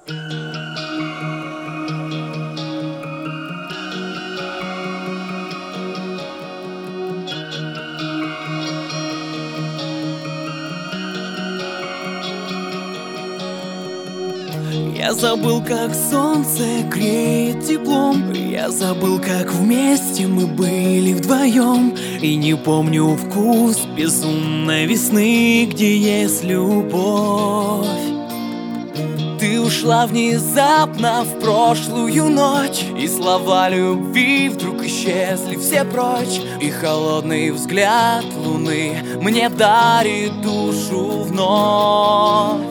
Я забыл, как солнце греет теплом. Я забыл, как вместе мы были вдвоем. И не помню вкус безумной весны, где есть любовь. Ты ушла внезапно в прошлую ночь, и слова любви вдруг исчезли все прочь. И холодный взгляд луны мне дарит душу вновь.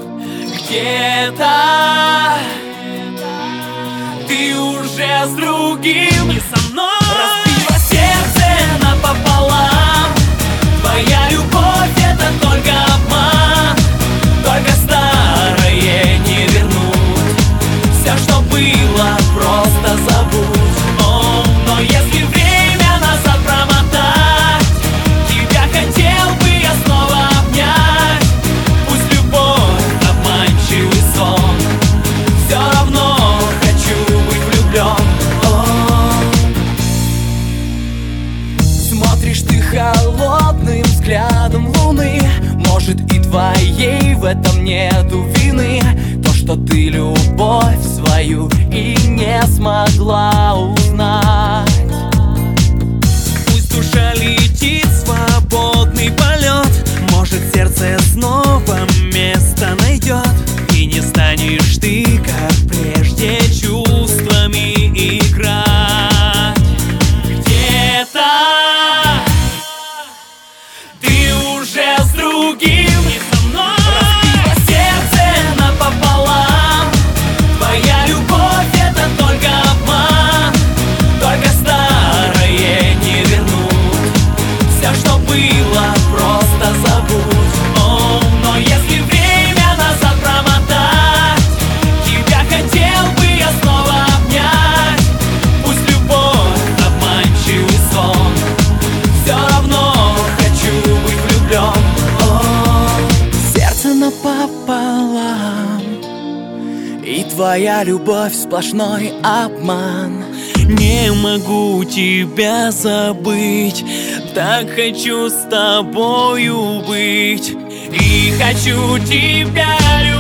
Где-то ты уже с другим, не со мной. Разбила сердце напополам. Твоя любовь — это только обман. Только старое не вернуть. Все, что было, просто забудь. О, но если время назад промотать, тебя хотел бы я снова обнять. Пусть любовь — обманчивый сон, все равно хочу быть влюблен. Смотришь ты холодным взглядом луны. Может, и твоей в этом нету вины. То, что ты любовь свою и не смогла узнать. Пусть душа летит в свободный полет. Может, сердце снова место найдет. И не станешь ты, как прежде, чувствами играть. Где-то ты уже с другим, не со мной. Разбила сердце напополам. Твоя любовь — это только обман. Только старое не вернуть. Все, что было, просто забудь. О, но если время назад промотать, тебя хотел бы я снова обнять. Пусть любовь — обманчивый сон, все равно хочу быть влюблен. Сердце напополам, и твоя любовь сплошной обман. Не могу тебя забыть, так хочу с тобою быть. И хочу тебя любить.